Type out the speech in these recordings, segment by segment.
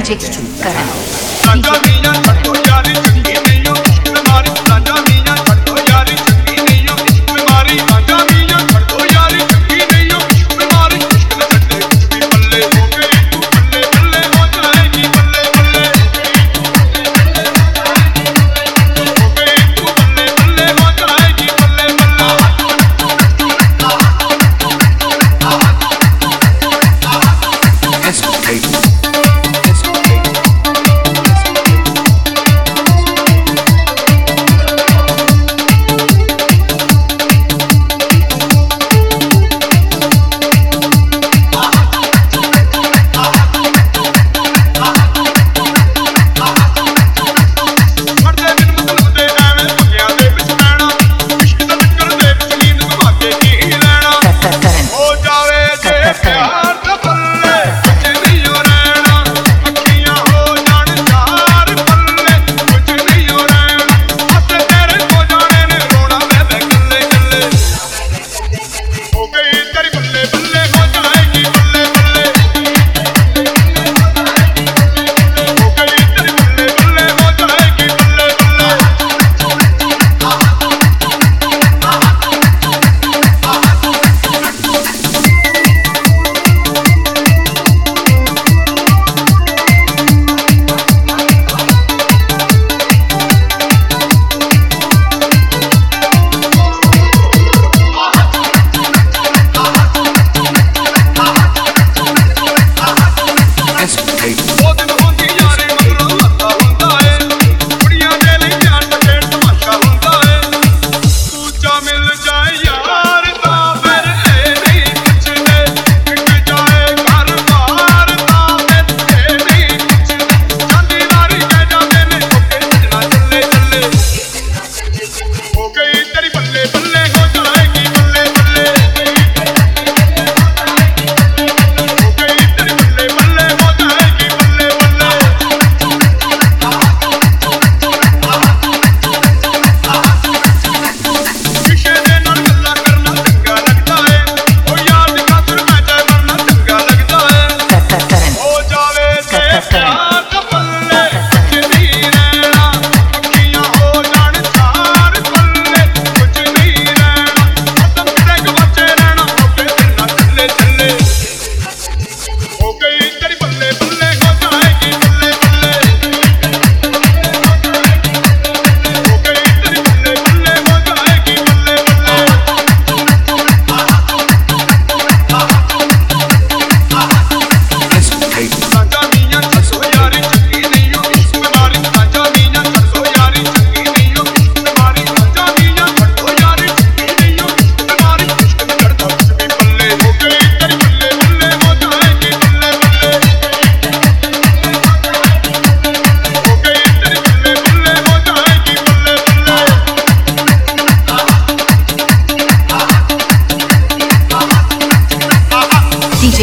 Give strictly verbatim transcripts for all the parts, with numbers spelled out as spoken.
DJ करण राजा मियां छड्डो यारी चंगी नहीं हो इश्क मारी राजा मियां छड्डो यारी चंगी नहीं हो इश्क मारी राजा मियां छड्डो यारी चंगी नहीं हो इश्क मारी इश्क न छड्डे कुछ भी बल्ले हो गई तू बल्ले बल्ले हो जाएगी बल्ले बल्ले हो गई तू बल्ले बल्ले हो जाएगी बल्ले बल्ले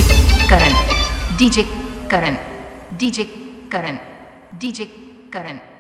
DJ Karan DJ Karan DJ करण